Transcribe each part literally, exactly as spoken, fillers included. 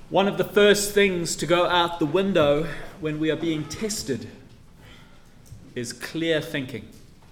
One of the first things to go out the window when we are being tested is clear thinking.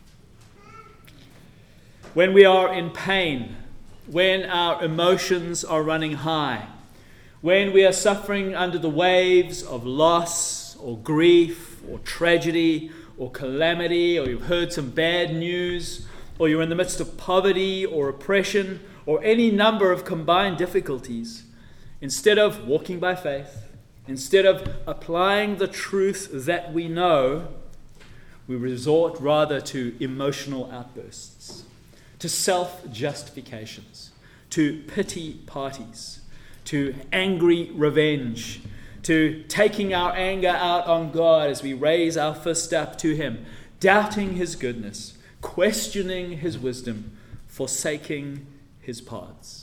When we are in pain, when our emotions are running high, when we are suffering under the waves of loss or grief or tragedy or calamity, or you've heard some bad news, or you're in the midst of poverty or oppression or any number of combined difficulties, instead of walking by faith, instead of applying the truth that we know, we resort rather to emotional outbursts, to self-justifications, to pity parties, to angry revenge, to taking our anger out on God as we raise our fist up to Him, doubting His goodness, questioning His wisdom, forsaking His paths.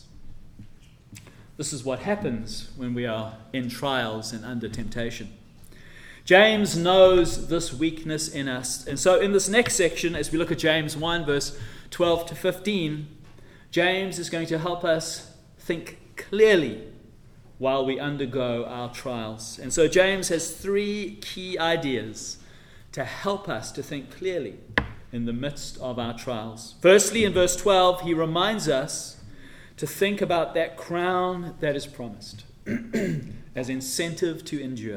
This is what happens when we are in trials and under temptation. James knows this weakness in us. And so in this next section, as we look at James one, verse twelve to fifteen, James is going to help us think clearly while we undergo our trials. And so James has three key ideas to help us to think clearly in the midst of our trials. Firstly, in verse twelve, he reminds us to think about that crown that is promised as incentive to endure.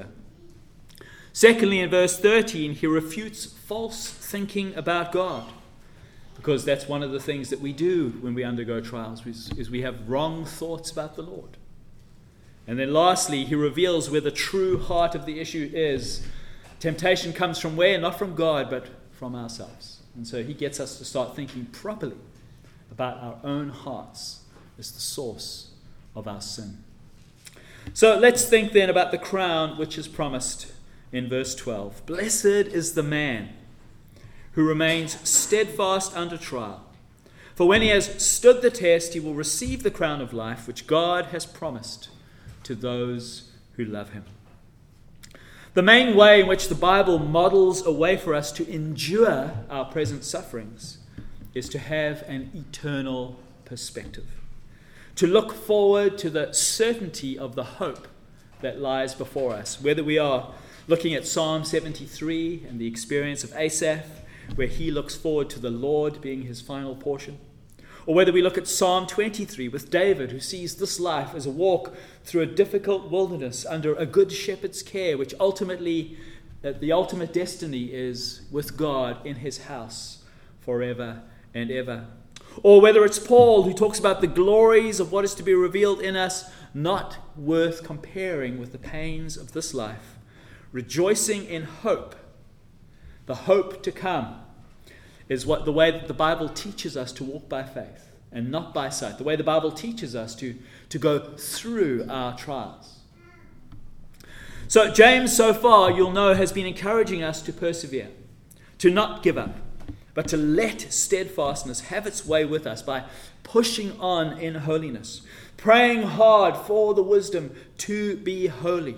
Secondly, in verse thirteen, he refutes false thinking about God, because that's one of the things that we do when we undergo trials, is, is we have wrong thoughts about the Lord. And then lastly, he reveals where the true heart of the issue is. Temptation comes from where? Not from God, but from ourselves. And so he gets us to start thinking properly about our own hearts as the source of our sin. So let's think then about the crown which is promised in verse twelve. Blessed is the man who remains steadfast under trial. For when he has stood the test, he will receive the crown of life which God has promised to those who love him. The main way in which the Bible models a way for us to endure our present sufferings is to have an eternal perspective, to look forward to the certainty of the hope that lies before us, whether we are looking at Psalm seventy-three and the experience of Asaph, where he looks forward to the Lord being his final portion, or whether we look at Psalm twenty-three with David, who sees this life as a walk through a difficult wilderness under a good shepherd's care, which ultimately, uh, the ultimate destiny is with God in his house forever and ever. Or whether it's Paul, who talks about the glories of what is to be revealed in us, not worth comparing with the pains of this life, rejoicing in hope. The hope to come is what the way that the Bible teaches us to walk by faith and not by sight. The way the Bible teaches us to, to go through our trials. So James, so far, you'll know, has been encouraging us to persevere, to not give up, but to let steadfastness have its way with us by pushing on in holiness, praying hard for the wisdom to be holy.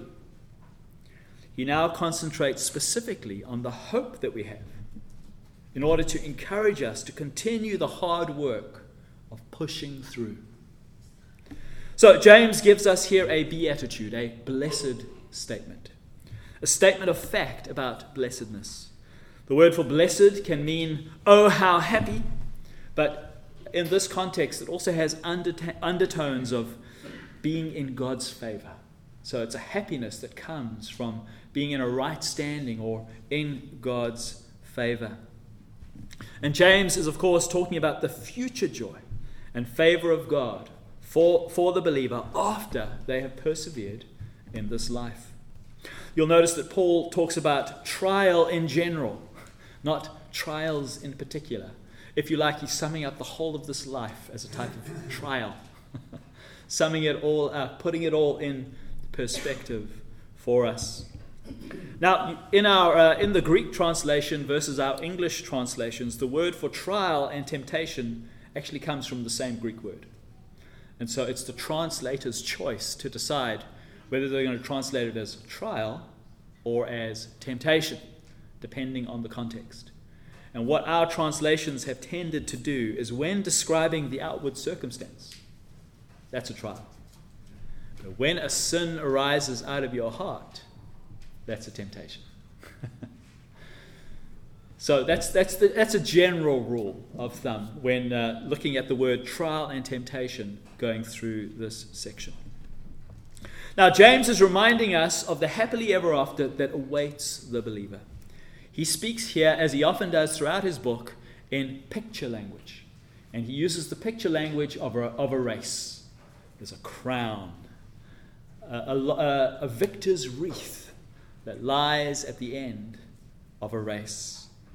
He now concentrates specifically on the hope that we have in order to encourage us to continue the hard work of pushing through. So James gives us here a beatitude, a blessed statement, a statement of fact about blessedness. The word for blessed can mean, oh, how happy, but in this context, it also has undert- undertones of being in God's favor. So it's a happiness that comes from being in a right standing or in God's favor. And James is, of course, talking about the future joy and favor of God for, for the believer after they have persevered in this life. You'll notice that Paul talks about trial in general, not trials in particular. If you like, he's summing up the whole of this life as a type of trial, summing it all up, putting it all in perspective for us. Now, in our uh, in the Greek translation versus our English translations, the word for trial and temptation actually comes from the same Greek word. And so it's the translator's choice to decide whether they're going to translate it as trial or as temptation, depending on the context. And what our translations have tended to do is, when describing the outward circumstance, that's a trial. When a sin arises out of your heart, that's a temptation. So that's that's the, that's a general rule of thumb when uh, looking at the word trial and temptation going through this section. Now, James is reminding us of the happily ever after that awaits the believer. He speaks here, as he often does throughout his book, in picture language. And he uses the picture language of a, of a race. There's a crown, a, a, a victor's wreath that lies at the end of a race.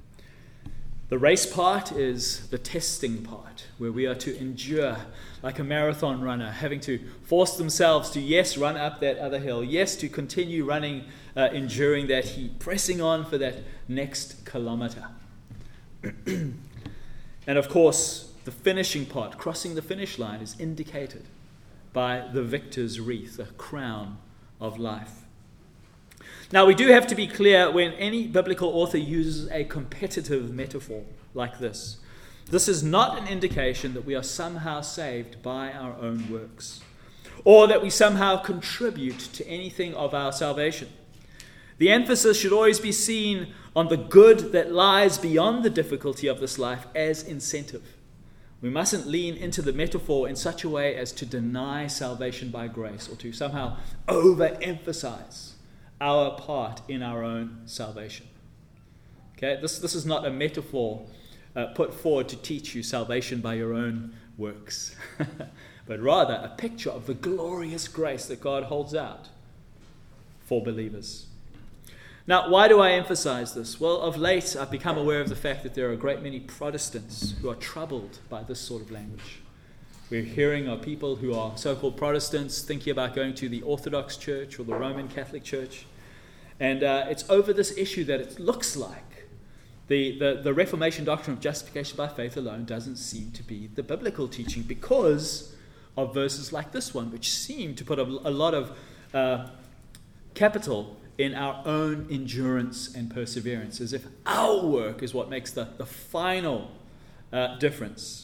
The race part is the testing part, where we are to endure like a marathon runner, having to force themselves to, yes, run up that other hill, yes, to continue running, uh, enduring that heat, pressing on for that next kilometer. And of course, the finishing part, crossing the finish line, is indicated by the victor's wreath, the crown of life. Now, we do have to be clear when any biblical author uses a competitive metaphor like this. This is not an indication that we are somehow saved by our own works, or that we somehow contribute to anything of our salvation. The emphasis should always be seen on the good that lies beyond the difficulty of this life as incentive. We mustn't lean into the metaphor in such a way as to deny salvation by grace, or to somehow overemphasize our part in our own salvation. Okay, this, this is not a metaphor uh, put forward to teach you salvation by your own works, but rather a picture of the glorious grace that God holds out for believers. Now, why do I emphasize this? Well, of late, I've become aware of the fact that there are a great many Protestants who are troubled by this sort of language. We're hearing of people who are so-called Protestants thinking about going to the Orthodox Church or the Roman Catholic Church. And uh, it's over this issue that it looks like the, the, the Reformation doctrine of justification by faith alone doesn't seem to be the biblical teaching because of verses like this one, which seem to put a, a lot of uh, capital in our own endurance and perseverance, as if our work is what makes the, the final uh, difference.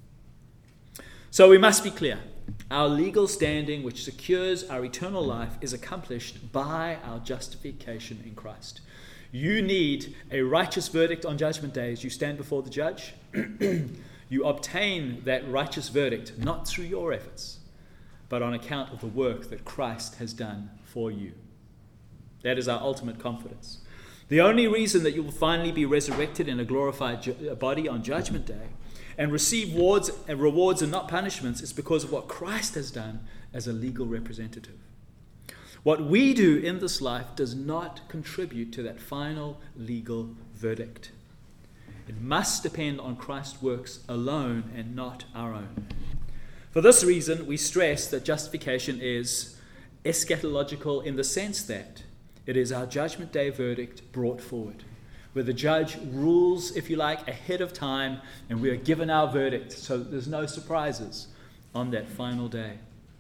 So we must be clear. Our legal standing, which secures our eternal life, is accomplished by our justification in Christ. You need a righteous verdict on Judgment Day as you stand before the judge. You obtain that righteous verdict not through your efforts, but on account of the work that Christ has done for you. That is our ultimate confidence. The only reason that you will finally be resurrected in a glorified ju- body on Judgment Day and receive rewards and rewards and not punishments is because of what Christ has done as a legal representative. What we do in this life does not contribute to that final legal verdict. It must depend on Christ's works alone and not our own. For this reason, we stress that justification is eschatological in the sense that it is our Judgment Day verdict brought forward, where the judge rules, if you like, ahead of time, and we are given our verdict, so there's no surprises on that final day.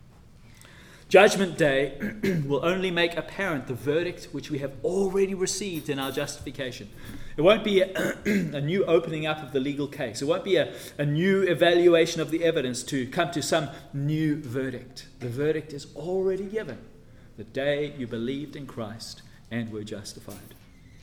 Judgment Day will only make apparent the verdict which we have already received in our justification. It won't be a, a new opening up of the legal case. It won't be a, a new evaluation of the evidence to come to some new verdict. The verdict is already given the day you believed in Christ and were justified.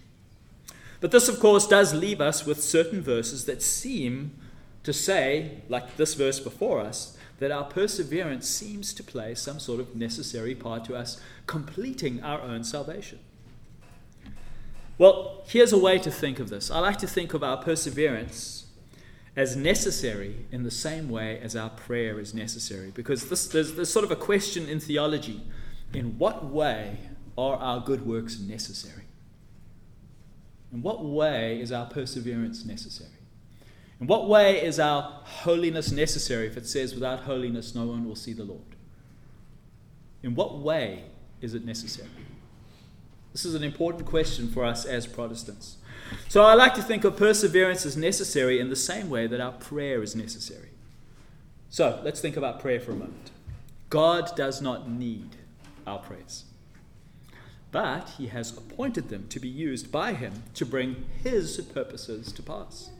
But this, of course, does leave us with certain verses that seem to say, like this verse before us, that our perseverance seems to play some sort of necessary part to us completing our own salvation. Well, here's a way to think of this. I like to think of our perseverance as necessary in the same way as our prayer is necessary, because this, there's, there's sort of a question in theology. In what way are our good works necessary? In what way is our perseverance necessary? In what way is our holiness necessary if it says without holiness no one will see the Lord? In what way is it necessary? This is an important question for us as Protestants. So I like to think of perseverance as necessary in the same way that our prayer is necessary. So let's think about prayer for a moment. God does not need our prayers, but he has appointed them to be used by him to bring his purposes to pass.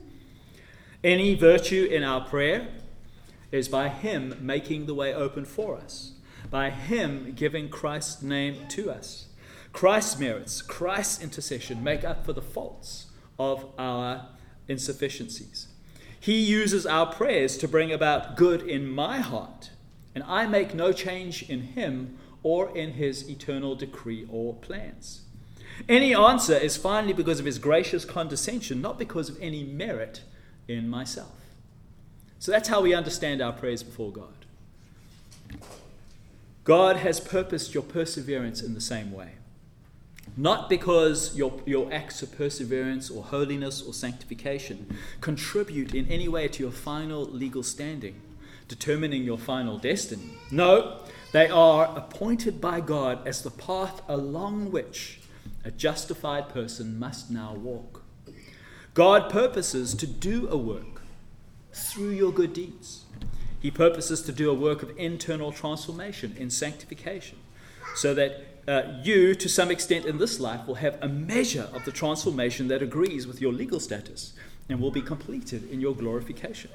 Any virtue in our prayer is by him making the way open for us. by him giving Christ's name to us. Christ's merits, Christ's intercession make up for the faults of our insufficiencies. He uses our prayers to bring about good in my heart, and I make no change in him or in his eternal decree or plans. Any answer is finally because of his gracious condescension, not because of any merit in myself. So that's how we understand our prayers before God. God has purposed your perseverance in the same way. Not because your, your acts of perseverance or holiness or sanctification contribute in any way to your final legal standing, determining your final destiny. No, they are appointed by God as the path along which a justified person must now walk. God purposes to do a work through your good deeds. He purposes to do a work of internal transformation in sanctification, so that uh, you, to some extent in this life, will have a measure of the transformation that agrees with your legal status and will be completed in your glorification.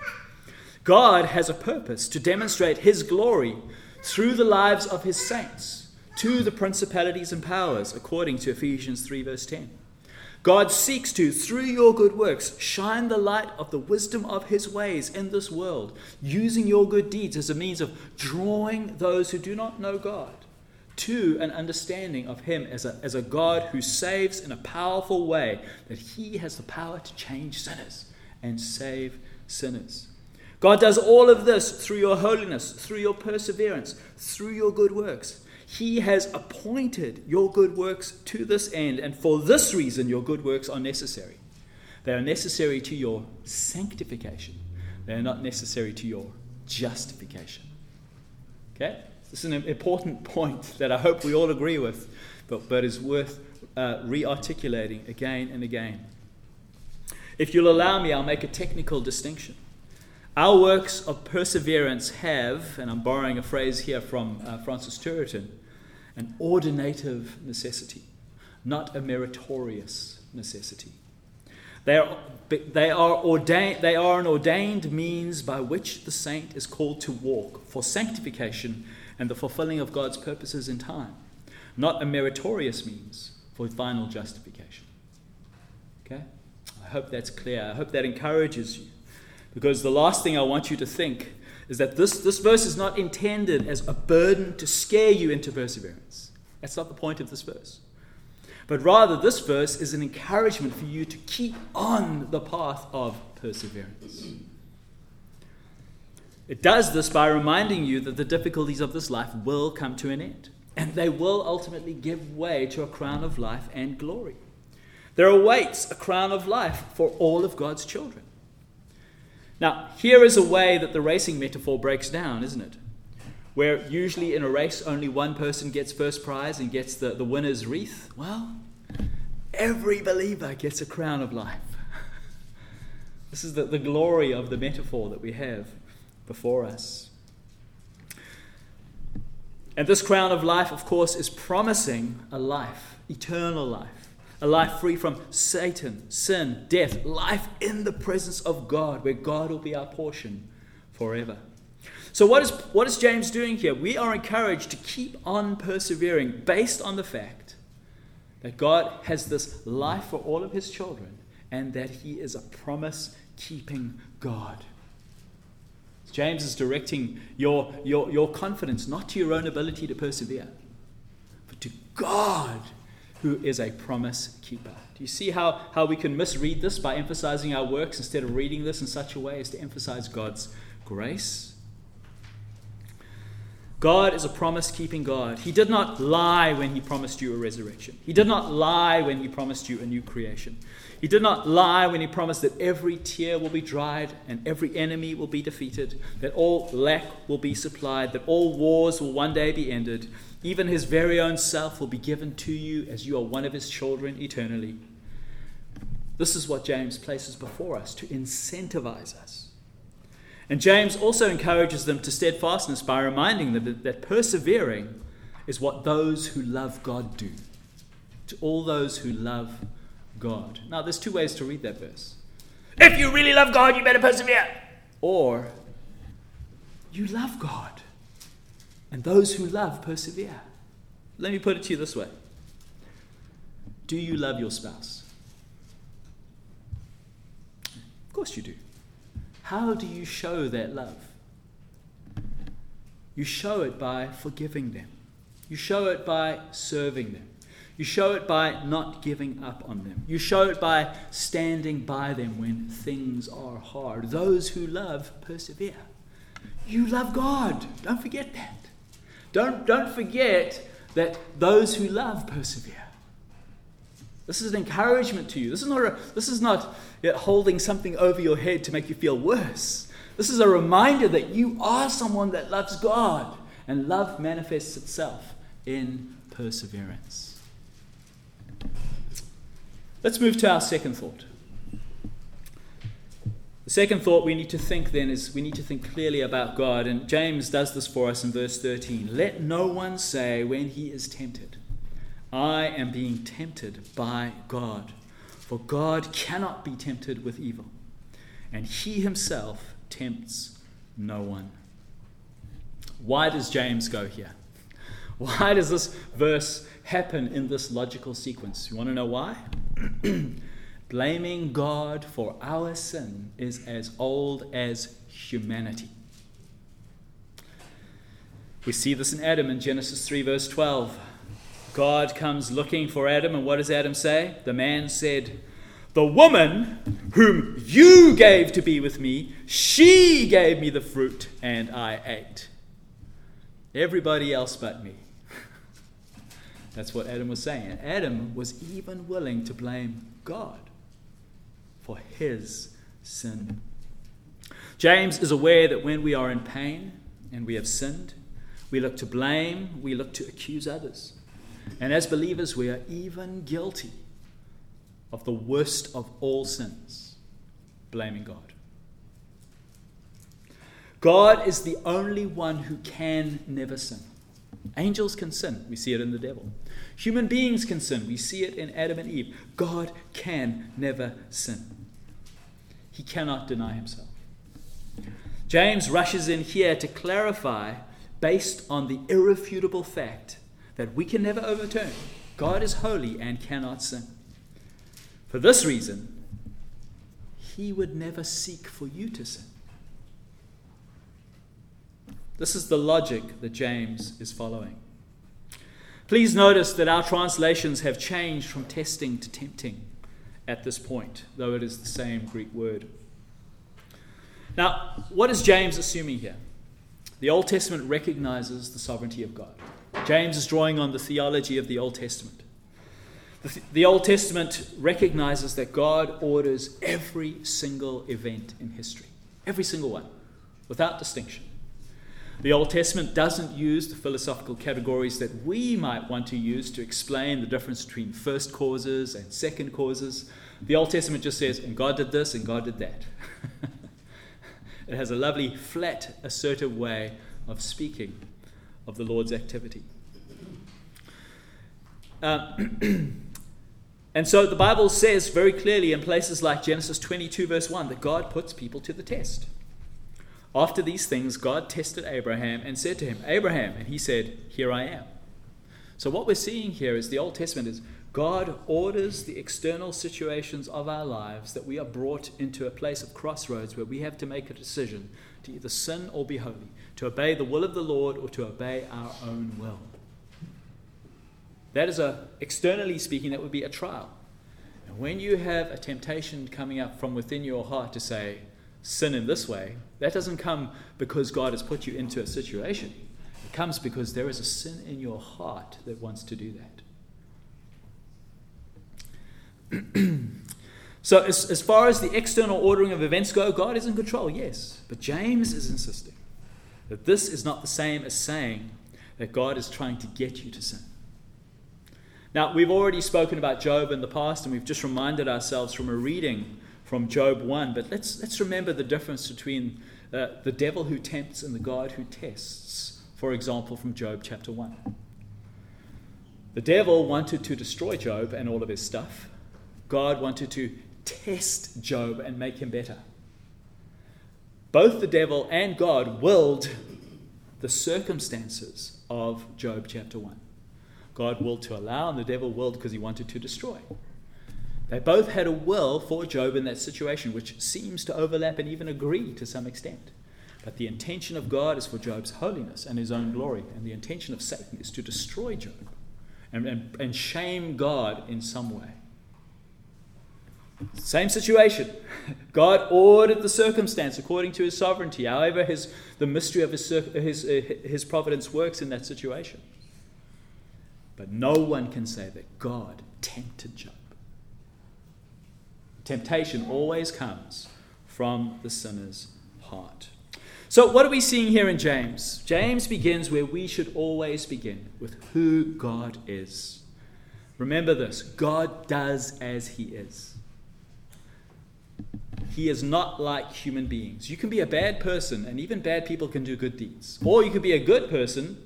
God has a purpose to demonstrate his glory through the lives of his saints to the principalities and powers, according to Ephesians three verse ten. God seeks to, through your good works, shine the light of the wisdom of his ways in this world, using your good deeds as a means of drawing those who do not know God to an understanding of him as a, as a God who saves in a powerful way, that he has the power to change sinners and save sinners. God does all of this through your holiness, through your perseverance, through your good works. He has appointed your good works to this end, and for this reason your good works are necessary. They are necessary to your sanctification. They are not necessary to your justification. Okay? This is an important point that I hope we all agree with, but, but is worth uh, re-articulating again and again. If you'll allow me, I'll make a technical distinction. Our works of perseverance have, and I'm borrowing a phrase here from uh, Francis Turretin, an ordinative necessity, not a meritorious necessity. They are, they are ordained, they are an ordained means by which the saint is called to walk for sanctification and the fulfilling of God's purposes in time, not a meritorious means for final justification. Okay? I hope that's clear. I hope that encourages you. Because the last thing I want you to think is that this, this verse is not intended as a burden to scare you into perseverance. That's not the point of this verse. But rather, this verse is an encouragement for you to keep on the path of perseverance. It does this by reminding you that the difficulties of this life will come to an end, and they will ultimately give way to a crown of life and glory. There awaits a crown of life for all of God's children. Now, here is a way that the racing metaphor breaks down, isn't it? Where usually in a race only one person gets first prize and gets the, the winner's wreath. Well, every believer gets a crown of life. This is the, the glory of the metaphor that we have before us. And this crown of life, of course, is promising a life, eternal life. A life free from Satan, sin, death, life in the presence of God, where God will be our portion forever. So what is, what is James doing here? We are encouraged to keep on persevering based on the fact that God has this life for all of his children and that he is a promise-keeping God. James is directing your, your, your confidence not to your own ability to persevere, but to God, who is a promise keeper. Do you see how, how we can misread this by emphasizing our works instead of reading this in such a way as to emphasize God's grace? God is a promise-keeping God. He did not lie when he promised you a resurrection. He did not lie when he promised you a new creation. He did not lie when he promised that every tear will be dried and every enemy will be defeated, that all lack will be supplied, that all wars will one day be ended. Even his very own self will be given to you as you are one of his children eternally. This is what James places before us to incentivize us. And James also encourages them to steadfastness by reminding them that, that persevering is what those who love God do. To all those who love God. Now, there's two ways to read that verse. If you really love God, you better persevere. Or, you love God, And those who love persevere. Let me put it to you this way. Do you love your spouse? Of course you do. How do you show that love? You show it by forgiving them. You show it by serving them. You show it by not giving up on them. You show it by standing by them when things are hard. Those who love persevere. You love God. Don't forget that. Don't, don't forget that those who love persevere. This is an encouragement to you. This is not a, this is not holding something over your head to make you feel worse. This is a reminder that you are someone that loves God, and love manifests itself in perseverance. Let's move to our second thought. The second thought we need to think then is we need to think clearly about God. And James does this for us in verse thirteen. Let no one say when he is tempted, I am being tempted by God. For God cannot be tempted with evil, and he himself tempts no one. Why does James go here? Why does this verse happen in this logical sequence? You want to know why? Blaming God for our sin is as old as humanity. We see this in Adam in Genesis three verse twelve. God comes looking for Adam, and what does Adam say? The man said, the woman whom you gave to be with me, she gave me the fruit and I ate. Everybody else but me. That's what Adam was saying. And Adam was even willing to blame God for his sin. James is aware that when we are in pain and we have sinned, we look to blame, we look to accuse others. And as believers, we are even guilty of the worst of all sins, blaming God. God is the only one who can never sin. Angels can sin. We see it in the devil. Human beings can sin. We see it in Adam and Eve. God can never sin. He cannot deny himself. James rushes in here to clarify, based on the irrefutable fact that we can never overturn. God is holy and cannot sin. For this reason, he would never seek for you to sin. This is the logic that James is following. Please notice that our translations have changed from testing to tempting at this point, though it is the same Greek word. Now, what is James assuming here? The Old Testament recognizes the sovereignty of God. James is drawing on the theology of the Old Testament. The, the Old Testament recognizes that God orders every single event in history, every single one, without distinction. The Old Testament doesn't use the philosophical categories that we might want to use to explain the difference between first causes and second causes. The Old Testament just says, and God did this and God did that. It has a lovely, flat, assertive way of speaking of the Lord's activity. Uh, and so the Bible says very clearly in places like Genesis twenty-two verse one that God puts people to the test. After these things, God tested Abraham and said to him, Abraham, and he said, here I am. So what we're seeing here is the Old Testament is God orders the external situations of our lives that we are brought into a place of crossroads where we have to make a decision to either sin or be holy, to obey the will of the Lord or to obey our own will. That is a, externally speaking, that would be a trial. And when you have a temptation coming up from within your heart to say, sin in this way, that doesn't come because God has put you into a situation. It comes because there is a sin in your heart that wants to do that. So as, as far as the external ordering of events go, God is in control, yes. But James is insisting that this is not the same as saying that God is trying to get you to sin. Now, we've already spoken about Job in the past, and we've just reminded ourselves from a reading from Job one, but let's let's remember the difference between uh, the devil who tempts and the God who tests. For example, from Job chapter one. The devil wanted to destroy Job and all of his stuff. God wanted to test Job and make him better. Both the devil and God willed the circumstances of Job chapter one. God willed to allow, and the devil willed because he wanted to destroy. They both had a will for Job in that situation, which seems to overlap and even agree to some extent. But the intention of God is for Job's holiness and his own glory, and the intention of Satan is to destroy Job and, and, and shame God in some way. Same situation. God ordered the circumstance according to his sovereignty. However, his, the mystery of his, his, uh, his providence works in that situation. But no one can say that God tempted Job. Temptation always comes from the sinner's heart. So what are we seeing here in James? James begins where we should always begin, with who God is. Remember this, God does as he is. He is not like human beings. You can be a bad person, and even bad people can do good deeds. Or you can be a good person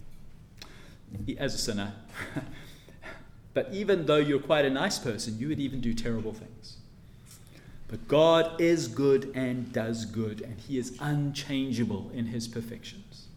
as a sinner. But even though you're quite a nice person, you would even do terrible things. But God is good and does good, and he is unchangeable in his perfections.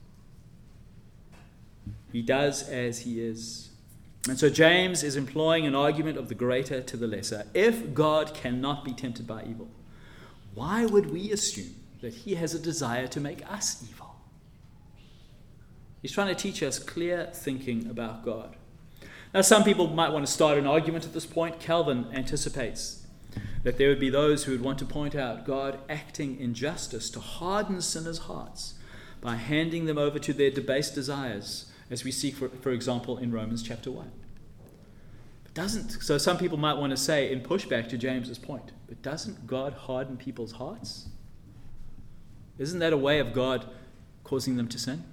He does as he is. And so James is employing an argument of the greater to the lesser. If God cannot be tempted by evil, why would we assume that he has a desire to make us evil? He's trying to teach us clear thinking about God. Now, some people might want to start an argument at this point. Calvin anticipates that there would be those who would want to point out God acting in justice to harden sinners' hearts by handing them over to their debased desires, as we see, for, for example, in Romans chapter one. But doesn't, so some people might want to say, in pushback to James's point, but doesn't God harden people's hearts? Isn't that a way of God causing them to sin?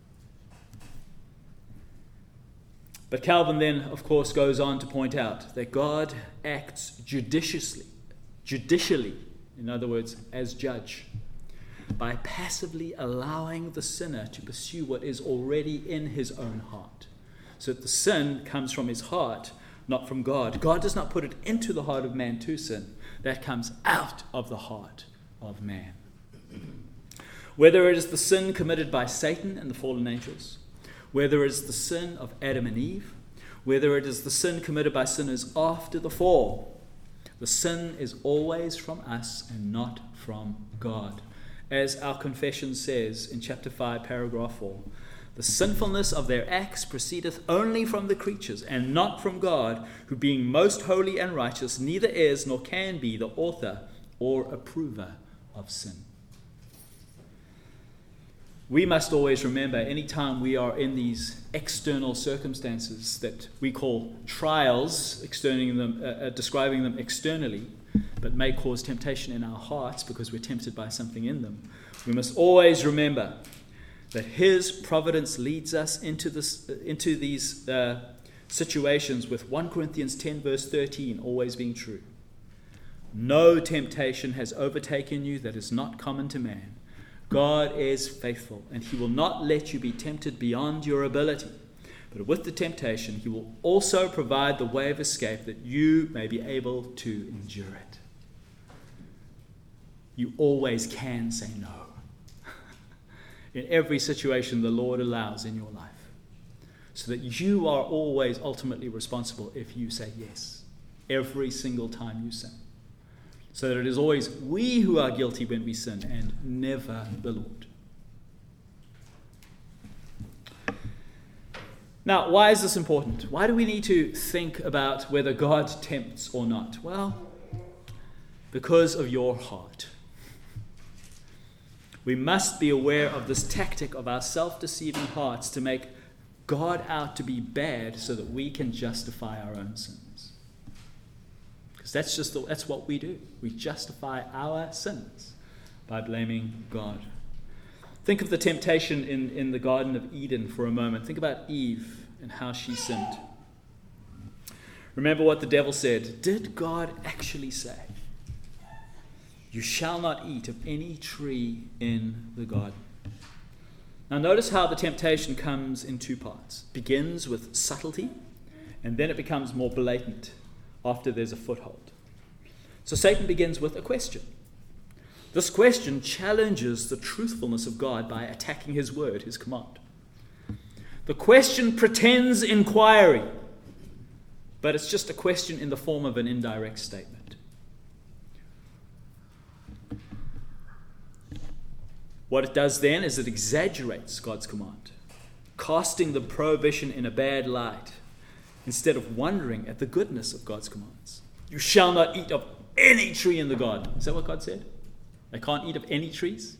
But Calvin then, of course, goes on to point out that God acts judiciously, judicially, in other words, as judge, by passively allowing the sinner to pursue what is already in his own heart. So that the sin comes from his heart, not from God. God does not put it into the heart of man to sin. That comes out of the heart of man. Whether it is the sin committed by Satan and the fallen angels, whether it is the sin of Adam and Eve, whether it is the sin committed by sinners after the fall, the sin is always from us and not from God. As our confession says in chapter five, paragraph four, the sinfulness of their acts proceedeth only from the creatures and not from God, who being most holy and righteous, neither is nor can be the author or approver of sin. We must always remember, anytime we are in these external circumstances that we call trials, externally them, uh, uh, describing them externally, but may cause temptation in our hearts because we're tempted by something in them, we must always remember that his providence leads us into this, uh, into these uh, situations with First Corinthians ten verse thirteen always being true. No temptation has overtaken you that is not common to man. God is faithful, and he will not let you be tempted beyond your ability. But with the temptation, he will also provide the way of escape that you may be able to endure it. You always can say no. In every situation the Lord allows in your life. So that you are always ultimately responsible if you say yes. Every single time you sin. So that it is always we who are guilty when we sin and never the Lord. Now, why is this important? Why do we need to think about whether God tempts or not? Well, because of your heart. We must be aware of this tactic of our self-deceiving hearts to make God out to be bad so that we can justify our own sins. That's just the, that's what we do. We justify our sins by blaming God. Think of the temptation in, in the Garden of Eden for a moment. Think about Eve and how she sinned. Remember what the devil said. Did God actually say, "You shall not eat of any tree in the garden"? Now notice how the temptation comes in two parts. It begins with subtlety, and then it becomes more blatant after there's a foothold. So Satan begins with a question. This question challenges the truthfulness of God by attacking his word, his command. The question pretends inquiry, but it's just a question in the form of an indirect statement. What it does then is it exaggerates God's command, casting the prohibition in a bad light, instead of wondering at the goodness of God's commands. You shall not eat of any tree in the garden. Is that what God said? They can't eat of any trees?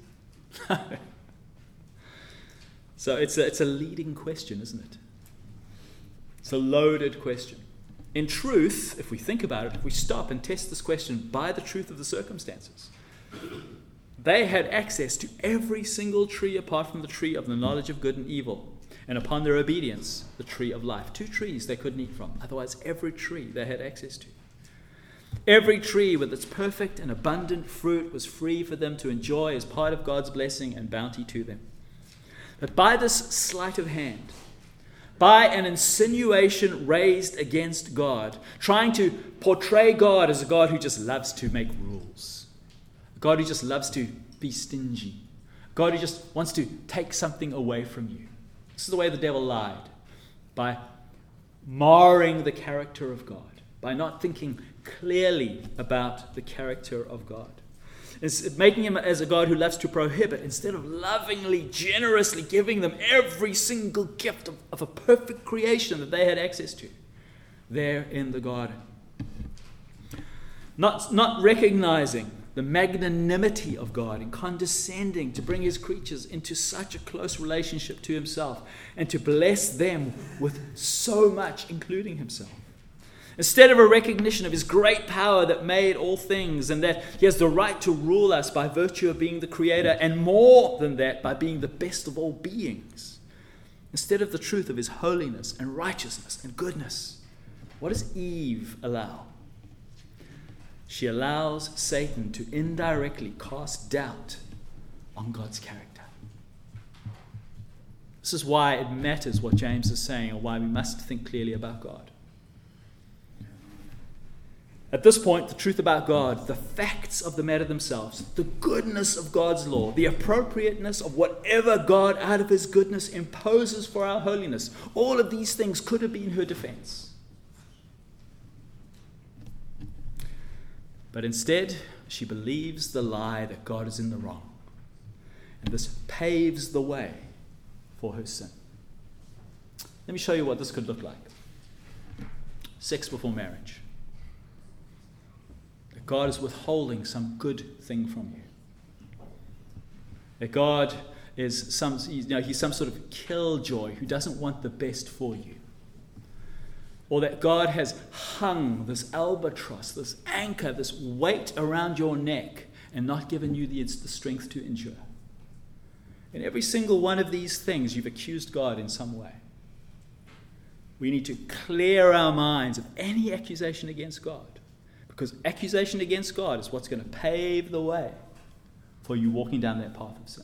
So it's a, it's a leading question, isn't it? It's a loaded question. In truth, if we think about it, if we stop and test this question by the truth of the circumstances, they had access to every single tree apart from the tree of the knowledge of good and evil, and upon their obedience, the tree of life. Two trees they couldn't eat from. Otherwise, every tree they had access to. Every tree with its perfect and abundant fruit was free for them to enjoy as part of God's blessing and bounty to them. But by this sleight of hand, by an insinuation raised against God, trying to portray God as a God who just loves to make rules, a God who just loves to be stingy, a God who just wants to take something away from you. This is the way the devil lied, by marring the character of God, by not thinking clearly about the character of God. It's making him as a God who loves to prohibit instead of lovingly, generously giving them every single gift of, of a perfect creation that they had access to there in the garden. Not, not recognizing the magnanimity of God in condescending to bring his creatures into such a close relationship to himself and to bless them with so much, including himself. Instead of a recognition of his great power that made all things and that he has the right to rule us by virtue of being the creator, and more than that, by being the best of all beings. Instead of the truth of his holiness and righteousness and goodness, what does Eve allow? She allows Satan to indirectly cast doubt on God's character. This is why it matters what James is saying, or why we must think clearly about God. At this point, the truth about God, the facts of the matter themselves, the goodness of God's law, the appropriateness of whatever God out of his goodness imposes for our holiness, all of these things could have been her defense. But instead, she believes the lie that God is in the wrong. And this paves the way for her sin. Let me show you what this could look like. Sex before marriage. God is withholding some good thing from you. That God is some, you know, he's some sort of killjoy who doesn't want the best for you. Or that God has hung this albatross, this anchor, this weight around your neck and not given you the, the strength to endure. In every single one of these things, you've accused God in some way. We need to clear our minds of any accusation against God. Because accusation against God is what's going to pave the way for you walking down that path of sin.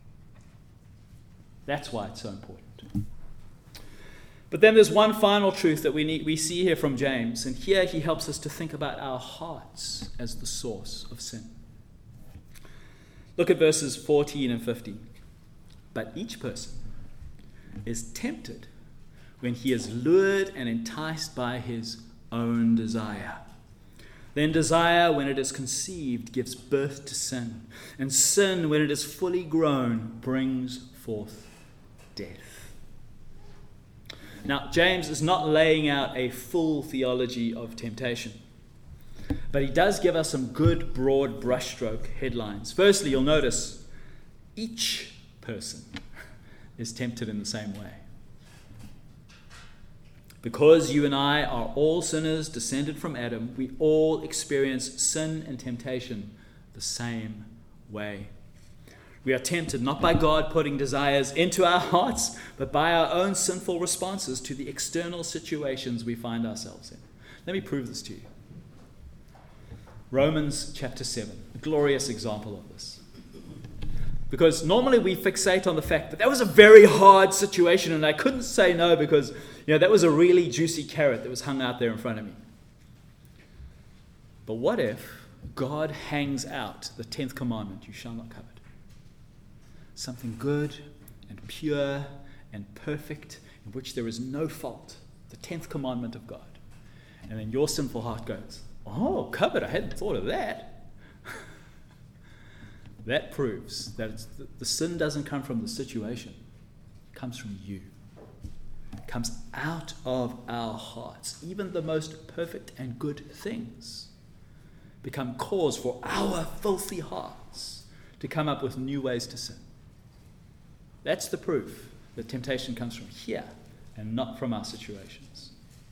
That's why it's so important. But then there's one final truth that we need, we see here from James. And here he helps us to think about our hearts as the source of sin. Look at verses fourteen and fifteen. But each person is tempted when he is lured and enticed by his own desire. Then desire, when it is conceived, gives birth to sin. And sin, when it is fully grown, brings forth death. Now, James is not laying out a full theology of temptation. But he does give us some good, broad brushstroke headlines. Firstly, you'll notice each person is tempted in the same way. Because you and I are all sinners descended from Adam, we all experience sin and temptation the same way. We are tempted not by God putting desires into our hearts, but by our own sinful responses to the external situations we find ourselves in. Let me prove this to you. Romans chapter seven, a glorious example of this. Because normally we fixate on the fact that that was a very hard situation and I couldn't say no because, you know, that was a really juicy carrot that was hung out there in front of me. But what if God hangs out the tenth commandment, you shall not covet. Something good and pure and perfect, in which there is no fault. The tenth commandment of God. And then your sinful heart goes, oh, covet, I hadn't thought of that. That proves that it's the, the sin doesn't come from the situation. It comes from you. It comes out of our hearts. Even the most perfect and good things become cause for our filthy hearts to come up with new ways to sin. That's the proof that temptation comes from here and not from our situations.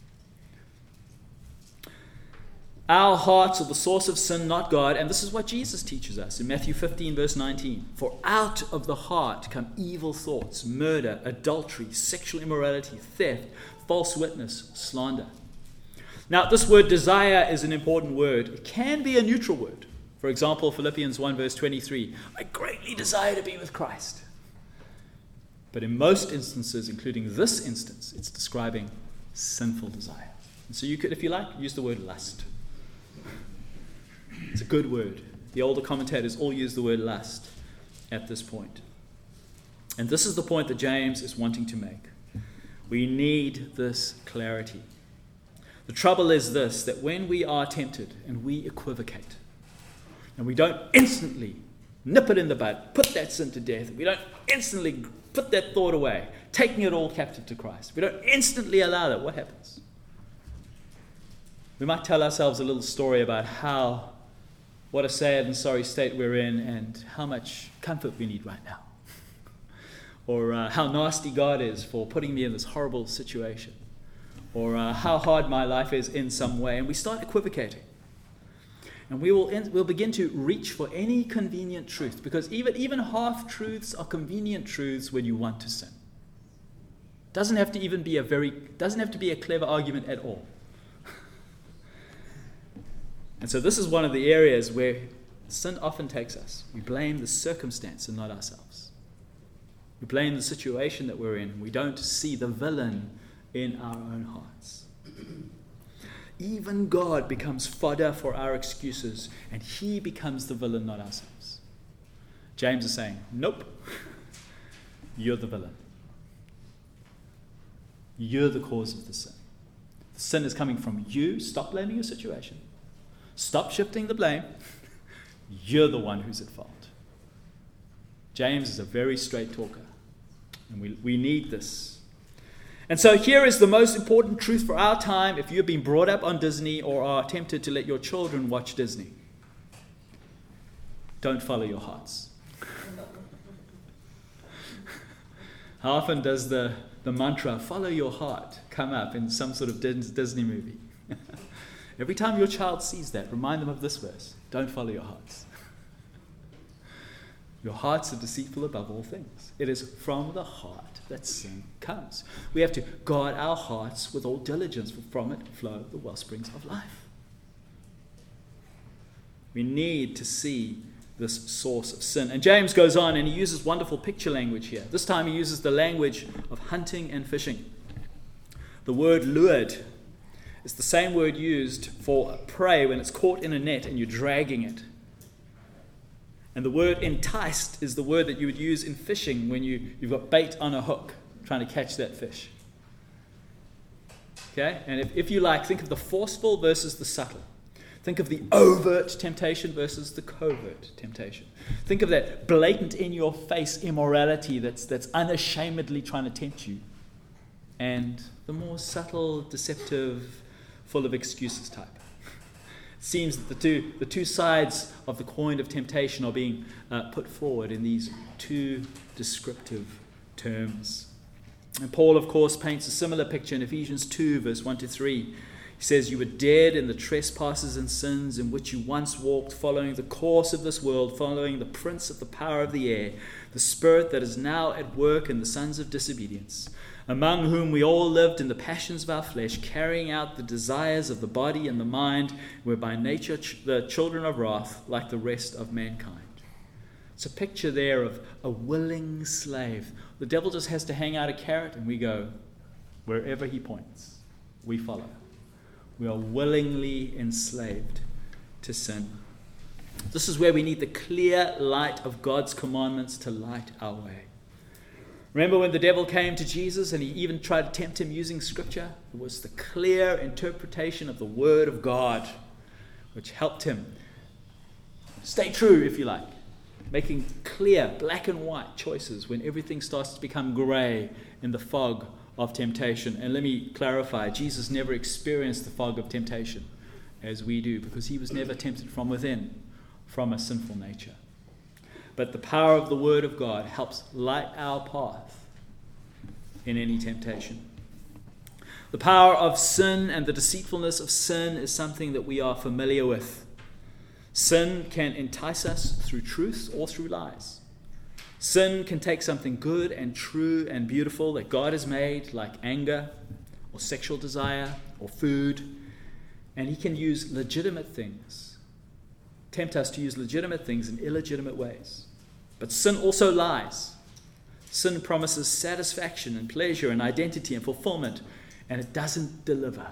Our hearts are the source of sin, not God, and this is what Jesus teaches us in Matthew fifteen, verse nineteen. For out of the heart come evil thoughts, murder, adultery, sexual immorality, theft, false witness, slander. Now, this word desire is an important word. It can be a neutral word. For example, Philippians one, verse twenty-three, I greatly desire to be with Christ. But in most instances, including this instance, it's describing sinful desire. And so you could, if you like, use the word lust. It's a good word. The older commentators all use the word lust at this point. And this is the point that James is wanting to make. We need this clarity. The trouble is this, that when we are tempted and we equivocate, and we don't instantly nip it in the bud, put that sin to death, we don't instantly put that thought away, taking it all captive to Christ, we don't instantly allow that, what happens? We might tell ourselves a little story about how, what a sad and sorry state we're in and how much comfort we need right now. Or uh, how nasty God is for putting me in this horrible situation. Or uh, how hard my life is in some way. And we start equivocating. And we will in, we'll begin to reach for any convenient truth. Because even, even half-truths are convenient truths when you want to sin. Doesn't have to even be a very, doesn't have to be a clever argument at all. And so this is one of the areas where sin often takes us. We blame the circumstance and not ourselves. We blame the situation that we're in, and we don't see the villain in our own hearts. Even God becomes fodder for our excuses, and he becomes the villain, not ourselves. James is saying, nope, you're the villain. You're the cause of the sin. The sin is coming from you. Stop blaming your situation. Stop shifting the blame. You're the one who's at fault. James is a very straight talker, and we, we need this. And so here is the most important truth for our time if you've been brought up on Disney or are tempted to let your children watch Disney. Don't follow your hearts. How often does the, the mantra, follow your heart, come up in some sort of Disney movie? Every time your child sees that, remind them of this verse. Don't follow your hearts. Your hearts are deceitful above all things. It is from the heart that sin comes. We have to guard our hearts with all diligence, for from it flow the well springs of life. We need to see this source of sin. And James goes on and he uses wonderful picture language here. This time he uses the language of hunting and fishing. The word lured is the same word used for prey when it's caught in a net and you're dragging it. And the word enticed is the word that you would use in fishing when you, you've got bait on a hook trying to catch that fish. Okay? And if, if you like, think of the forceful versus the subtle. Think of the overt temptation versus the covert temptation. Think of that blatant in-your-face immorality that's, that's unashamedly trying to tempt you. And the more subtle, deceptive, full of excuses type. It seems that the two, the two sides of the coin of temptation are being uh, put forward in these two descriptive terms. And Paul, of course, paints a similar picture in Ephesians two, verse one to three. He says, you were dead in the trespasses and sins in which you once walked, following the course of this world, following the prince of the power of the air, the spirit that is now at work in the sons of disobedience, among whom we all lived in the passions of our flesh, carrying out the desires of the body and the mind, were by nature ch- the children of wrath, like the rest of mankind. It's a picture there of a willing slave. The devil just has to hang out a carrot and we go, wherever he points, we follow. We are willingly enslaved to sin. This is where we need the clear light of God's commandments to light our way. Remember when the devil came to Jesus and he even tried to tempt him using Scripture? It was the clear interpretation of the Word of God which helped him stay true, if you like, making clear, black and white choices when everything starts to become grey in the fog of temptation. And let me clarify, Jesus never experienced the fog of temptation as we do, because he was never tempted from within, from a sinful nature. But the power of the Word of God helps light our path in any temptation. The power of sin and the deceitfulness of sin is something that we are familiar with. Sin can entice us through truth or through lies. Sin can take something good and true and beautiful that God has made, like anger or sexual desire or food, and he can use legitimate things, tempt us to use legitimate things in illegitimate ways. But sin also lies. Sin promises satisfaction and pleasure and identity and fulfillment, and it doesn't deliver.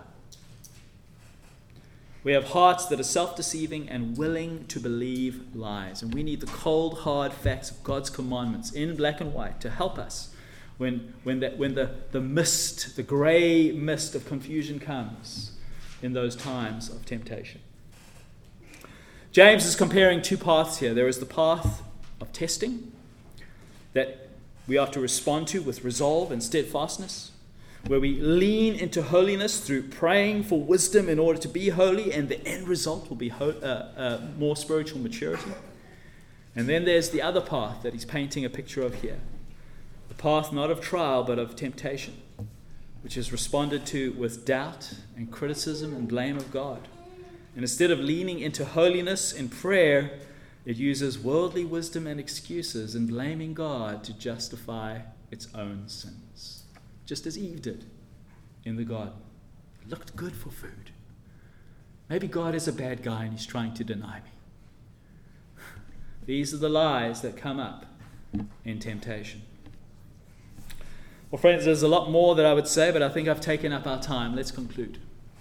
We have hearts that are self-deceiving and willing to believe lies, and we need the cold, hard facts of God's commandments in black and white to help us when, when, that, when the, the mist, the grey mist of confusion comes in those times of temptation. James is comparing two paths here. There is the path of testing that we are to respond to with resolve and steadfastness, where we lean into holiness through praying for wisdom in order to be holy, and the end result will be ho- uh, uh, more spiritual maturity. And then there's the other path that he's painting a picture of here, the path not of trial but of temptation, which is responded to with doubt and criticism and blame of God. And instead of leaning into holiness in prayer, it uses worldly wisdom and excuses and blaming God to justify its own sins, just as Eve did in the garden. It looked good for food. Maybe God is a bad guy and he's trying to deny me. These are the lies that come up in temptation. Well, friends, there's a lot more that I would say, but I think I've taken up our time. Let's conclude.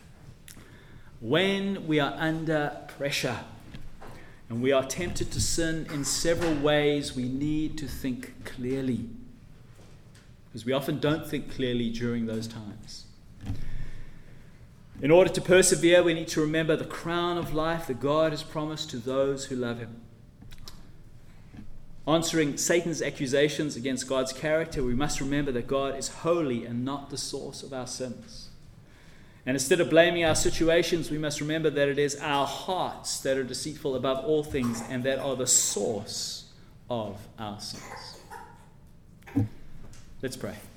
When we are under pressure and we are tempted to sin in several ways, we need to think clearly, because we often don't think clearly during those times. In order to persevere, we need to remember the crown of life that God has promised to those who love him. Answering Satan's accusations against God's character, we must remember that God is holy and not the source of our sins. And instead of blaming our situations, we must remember that it is our hearts that are deceitful above all things and that are the source of our sins. Let's pray.